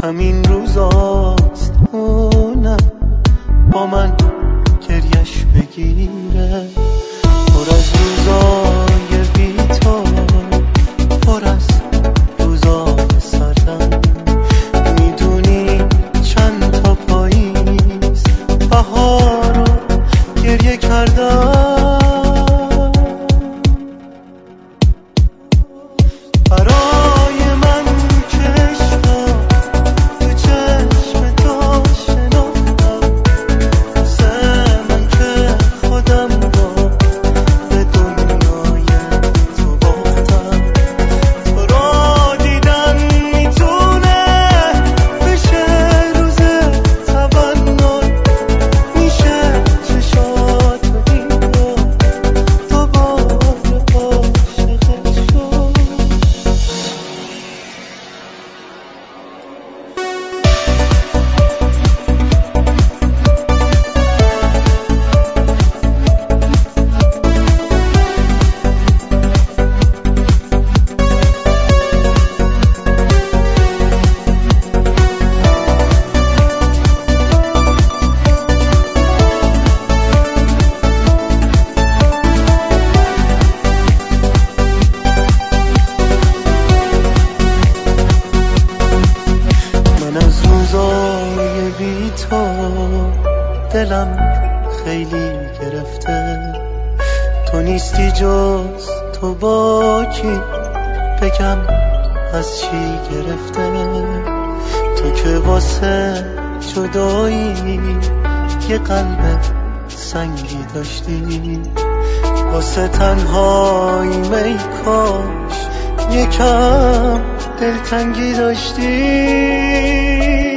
همین روزاست اونم با من گریش بگیره، پر از روزای بی تو، پر از روزای سردم. میدونی چند تا پاییز بهار رو گریه کردم، برای من که عشقا تو چشم تو شناختم، واسه من که خودم رو به دنیای تو باختم. تو رو دیدن میتونه بشه روز تولد، میشه چشاتو دید و دوباره عاشقت شد. من از روزای بی تو دلم خیلی گرفته، تو نیستی جز تو، با کی بگم از چی گرفته. تو که واسه جدایی یه قلب سنگی داشتی، واسه تنهایی می کاش یکم دلتنگی داشتی.